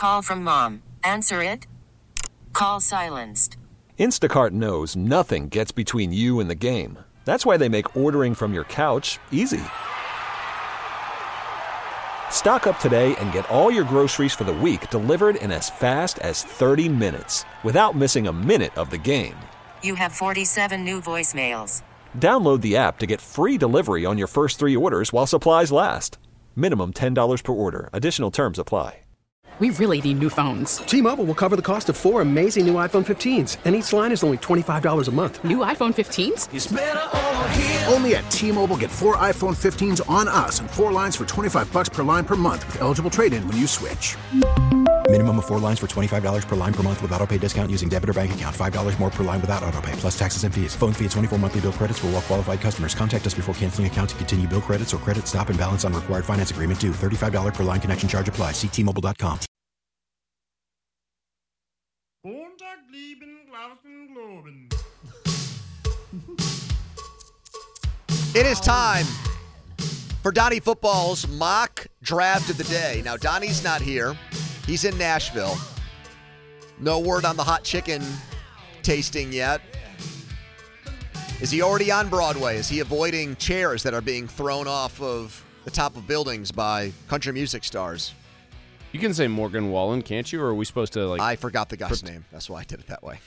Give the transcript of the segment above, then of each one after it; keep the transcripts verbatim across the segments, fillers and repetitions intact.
Call from mom. Answer it. Call silenced. Instacart knows nothing gets between you and the game. That's why they make ordering from your couch easy. Stock up today and get all your groceries for the week delivered in as fast as thirty minutes without missing a minute of the game. You have forty-seven new voicemails. Download the app to get free delivery on your first three orders while supplies last. Minimum ten dollars per order. Additional terms apply. We really need new phones. T-Mobile will cover the cost of four amazing new iPhone fifteens, and each line is only twenty-five dollars a month. New iPhone fifteens? It's better over here. Only at T-Mobile, get four iPhone fifteens on us and four lines for twenty-five bucks per line per month with eligible trade-in when you switch. Minimum of four lines for twenty-five dollars per line per month with autopay discount using debit or bank account. five dollars more per line without autopay, plus taxes and fees. Phone fee at twenty-four monthly bill credits for well-qualified customers. Contact us before canceling account to continue bill credits or credit stop and balance on required finance agreement due. thirty-five dollars per line connection charge applies. See T Mobile dot com. It is time for Donnie Football's mock draft of the day. Now, Donnie's not here. He's in Nashville. No word on the hot chicken tasting yet. Is he already on Broadway? Is he avoiding chairs that are being thrown off of the top of buildings by country music stars? You can say Morgan Wallen, can't you? Or are we supposed to, like... I forgot the guy's put... name. That's why I did it that way.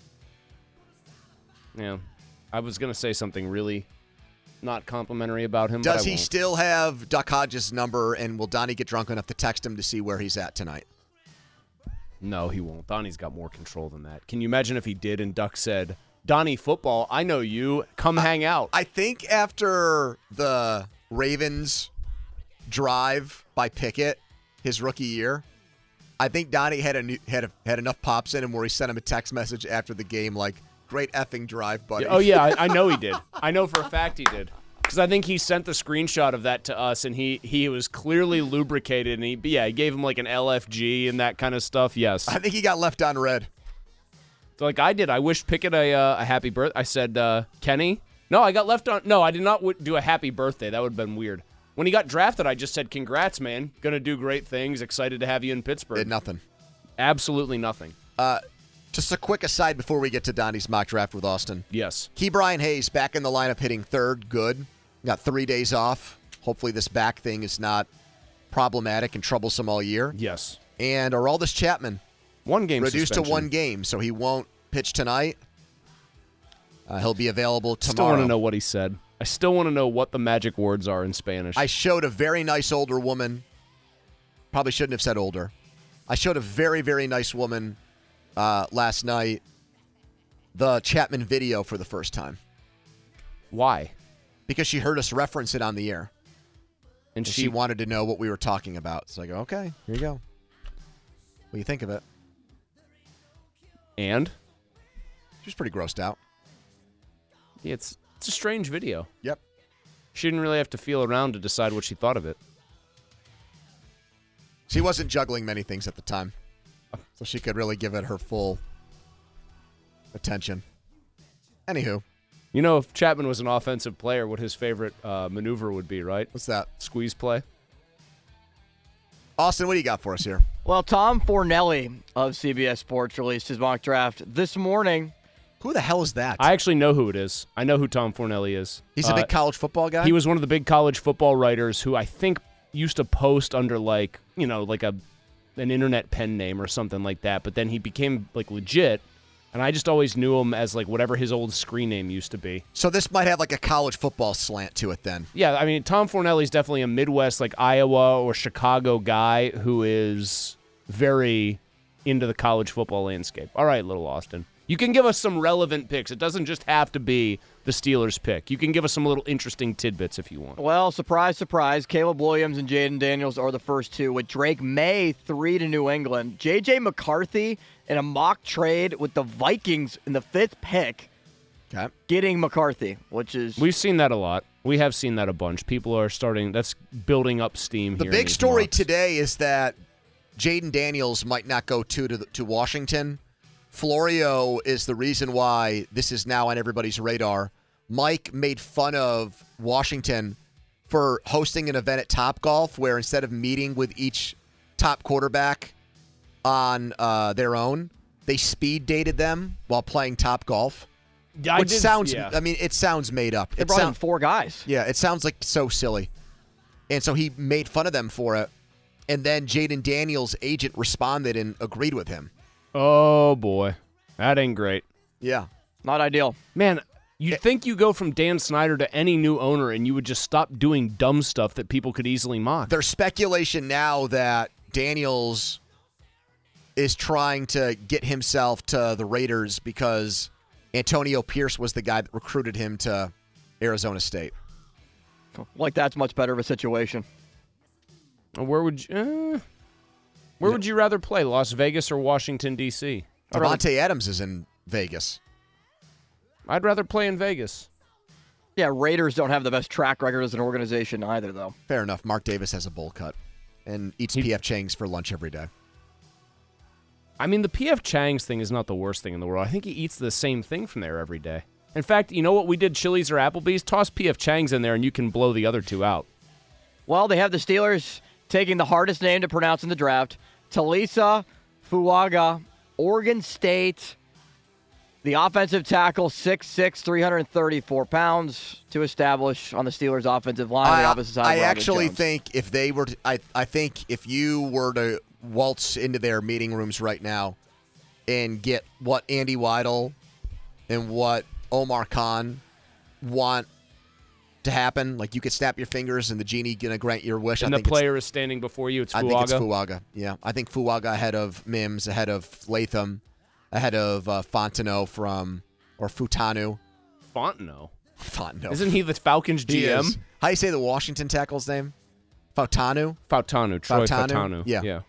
Yeah. I was going to say something really not complimentary about him, Does but I he won't. still have Duck Hodges' number, and will Donnie get drunk enough to text him to see where he's at tonight? No, he won't. Donnie's got more control than that. Can you imagine if he did and Duck said, Donnie Football, I know you. Come I, hang out. I think after the Ravens drive by Pickett, his rookie year, I think Donnie had a new, had a, had enough pops in him where he sent him a text message after the game like, great effing drive, buddy. Oh, yeah, I, I know he did. I know for a fact he did. Because I think he sent the screenshot of that to us, and he, he was clearly lubricated, and he yeah, he gave him like an L F G and that kind of stuff, yes. I think he got left on red. So like I did. I wished Pickett a, uh, a happy birthday. I said, uh, Kenny? No, I got left on. No, I did not w- do a happy birthday. That would have been weird. When he got drafted, I just said, congrats, man. Going to do great things. Excited to have you in Pittsburgh. Did nothing. Absolutely nothing. Uh, just a quick aside before we get to Donnie's mock draft with Austin. Yes. Key Brian Hayes back in the lineup hitting third. Good. Got three days off. Hopefully this back thing is not problematic and troublesome all year. Yes. And Aroldis Chapman. One game reduced suspension. to one game, so he won't pitch tonight. Uh, he'll be available tomorrow. Still want to know what he said. I still want to know what the magic words are in Spanish. I showed a very nice older woman. Probably shouldn't have said older. I showed a very, very nice woman uh, last night the Chapman video for the first time. Why? Because she heard us reference it on the air. And, and she, she wanted to know what we were talking about. So I go, okay, here you go. What do you think of it? And? She was pretty grossed out. Yeah, it's it's a strange video. Yep. She didn't really have to feel around to decide what she thought of it. She wasn't juggling many things at the time, so she could really give it her full attention. Anywho. You know, if Chapman was an offensive player, what his favorite uh, maneuver would be, right? What's that? Squeeze play. Austin, what do you got for us here? Well, Tom Fornelli of C B S Sports released his mock draft this morning. Who the hell is that? I actually know who it is. I know who Tom Fornelli is. He's a uh, big college football guy? He was one of the big college football writers who I think used to post under, like, you know, like a an internet pen name or something like that. But then he became, like, legit. And I just always knew him as, like, whatever his old screen name used to be. So this might have, like, a college football slant to it then. Yeah, I mean, Tom Fornelli's definitely a Midwest, like, Iowa or Chicago guy who is very into the college football landscape. All right, little Austin. You can give us some relevant picks. It doesn't just have to be the Steelers pick. You can give us some little interesting tidbits if you want. Well, surprise, surprise. Caleb Williams and Jaden Daniels are the first two, with Drake May three to New England. J J McCarthy in a mock trade with the Vikings in the fifth pick. Okay. Getting McCarthy, which is... We've seen that a lot. We have seen that a bunch. People are starting... That's building up steam the here. The big story mocks. today is that Jaden Daniels might not go to, to, to Washington. Florio is the reason why this is now on everybody's radar. Mike made fun of Washington for hosting an event at Topgolf where instead of meeting with each top quarterback on uh, their own. They speed dated them while playing Top Golf. Yeah, I which did- sounds, yeah. I mean, it sounds made up. They It brought in sound- four guys. Yeah, it sounds like so silly. And so he made fun of them for it. And then Jaden Daniels' agent responded and agreed with him. Oh, boy. That ain't great. Yeah. Not ideal. Man, you'd think you go from Dan Snyder to any new owner and you would just stop doing dumb stuff that people could easily mock. There's speculation now that Daniels is trying to get himself to the Raiders because Antonio Pierce was the guy that recruited him to Arizona State. Like that's much better of a situation. Where would you, uh, where would you rather play, Las Vegas or Washington, D C? Devontae Adams is in Vegas. I'd rather play in Vegas. Yeah, Raiders don't have the best track record as an organization either, though. Fair enough. Mark Davis has a bowl cut and eats P F Chang's for lunch every day. I mean, the P F Chang's thing is not the worst thing in the world. I think he eats the same thing from there every day. In fact, you know what we did, Chili's or Applebee's? Toss P F Chang's in there and you can blow the other two out. Well, they have the Steelers taking the hardest name to pronounce in the draft, Talisa Fuaga, Oregon State. The offensive tackle, six six, three hundred thirty-four pounds to establish on the Steelers' offensive line. I, the opposite side I of Robert actually Jones. think if they were to, I, I think if you were to waltz into their meeting rooms right now and get what Andy Weidel and what Omar Khan want to happen, like you could snap your fingers and the genie gonna grant your wish. And I the think it's- player is standing before you. It's Fuaga. I think it's Fuaga. Yeah, I think Fuaga ahead of Mims, ahead of Latham, ahead of uh, Fontenot from or Futanu. Fontenot. Fontenot. Isn't he the Falcons He G M? is. How do you say the Washington tackle's name? Fautanu? Fautanu. Troy Fautanu? Fautanu. Yeah. Yeah.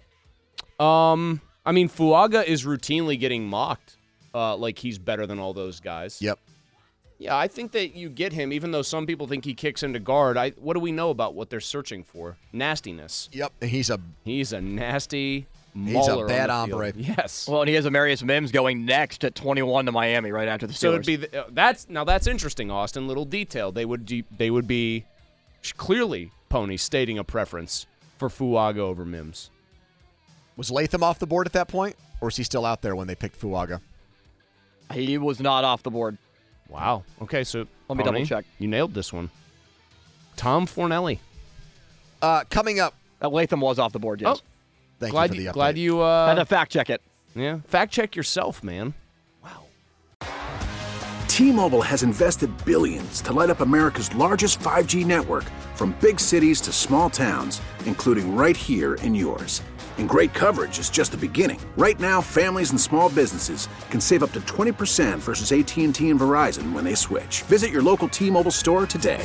Um, I mean, Fuaga is routinely getting mocked uh, like he's better than all those guys. Yep. Yeah, I think that you get him, even though some people think he kicks into guard. I what do we know about what they're searching for? Nastiness. Yep. He's a He's a nasty He's a mauler bad on the hombre. field. Yes. Well, and he has Amarius Mims going next at twenty-one to Miami right after the Steelers. So it'd be the, uh, that's now that's interesting, Austin. Little detail. They would de- they would be clearly Pony stating a preference for Fuaga over Mims. Was Latham off the board at that point, or is he still out there when they picked Fuaga? He was not off the board. Wow. Okay, so Let me Pony, double check. You nailed this one. Tom Fornelli. Uh, coming up. Uh, Latham was off the board, yes. Oh, Thank glad you for the update. glad you uh, Had to fact check it. Yeah, fact check yourself, man. T-Mobile has invested billions to light up America's largest five G network, from big cities to small towns, including right here in yours. And great coverage is just the beginning. Right now, families and small businesses can save up to twenty percent versus A T and T and Verizon when they switch. Visit your local T-Mobile store today.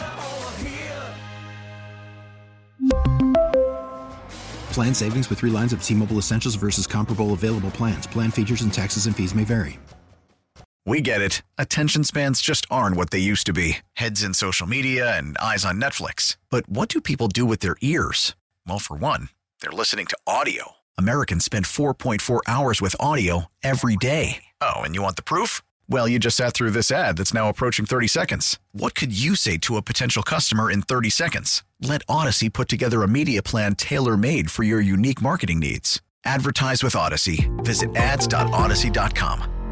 Plan savings with three lines of T-Mobile Essentials versus comparable available plans. Plan features and taxes and fees may vary. We get it. Attention spans just aren't what they used to be. Heads in social media and eyes on Netflix. But what do people do with their ears? Well, for one, they're listening to audio. Americans spend four point four hours with audio every day. Oh, and you want the proof? Well, you just sat through this ad that's now approaching thirty seconds. What could you say to a potential customer in thirty seconds? Let Odyssey put together a media plan tailor-made for your unique marketing needs. Advertise with Odyssey. Visit ads dot odyssey dot com.